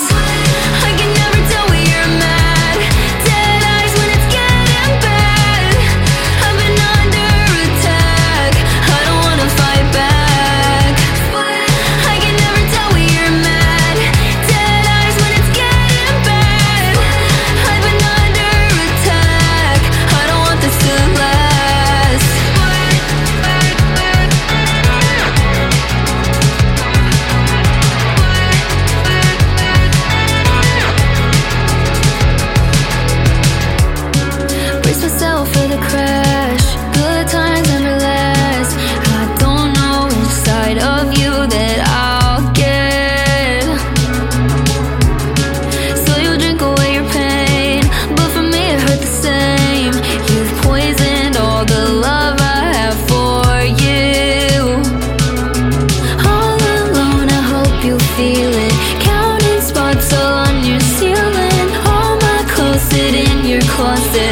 I can never tell when you're mad. Dead eyes when it's getting bad. I've been under attack. I don't wanna fight back. I can never tell when you're mad. Dead eyes when it's getting bad. I've been under attack. I don't want this to last. Brace myself for the crash. Good times never last. I don't know which side of you that I'll get. So you'll drink away your pain, but for me it hurt the same. You've poisoned all the love I have for you. All alone, I hope you feel it. Counting spots all on your ceiling. All my clothes sit in your closet.